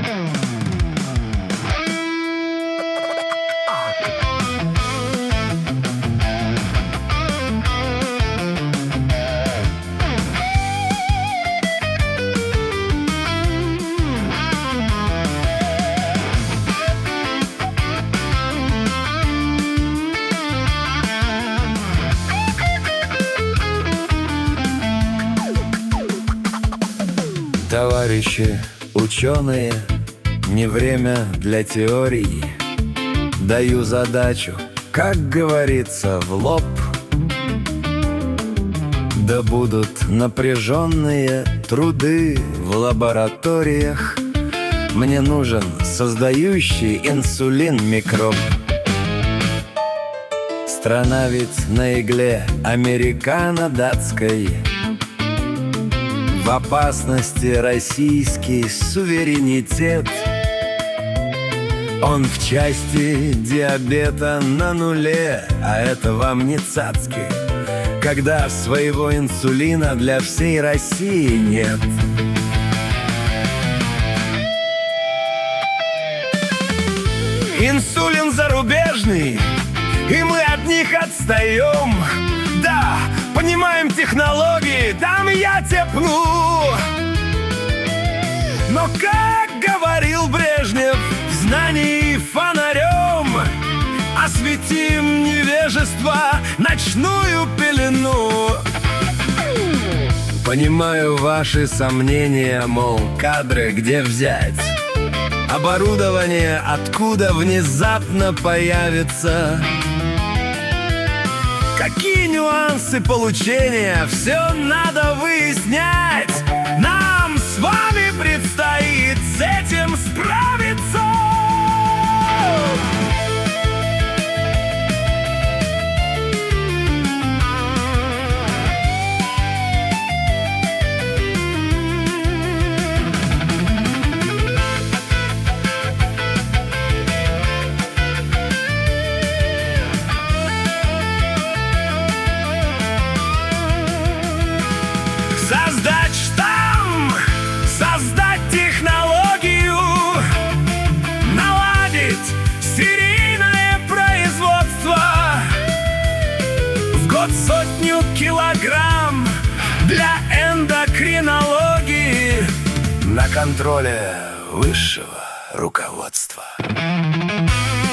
Товарищи ученые, не время для теорий. Даю задачу, как говорится, в лоб. Да будут напряженные труды в лабораториях. Мне нужен создающий инсулин микроб. Страна ведь на игле американо-датской. В опасности российский суверенитет. Он в части диабета на нуле, а это вам не цацки, когда своего инсулина для всей России нет. Инсулин зарубежный, и мы от них отстаем. Да, понимаем технологии, там я тепну. Но, как говорил Брежнев, знаний фонарем осветим невежество, ночную пелену. Понимаю ваши сомнения, мол, кадры где взять, оборудование откуда внезапно появится. Какие нюансы получения, все надо выяснять. Нам с вами предстоит с этим справиться. Создать штамм, создать технологию, наладить серийное производство. В год 100 килограмм для эндокринологии на контроле высшего руководства.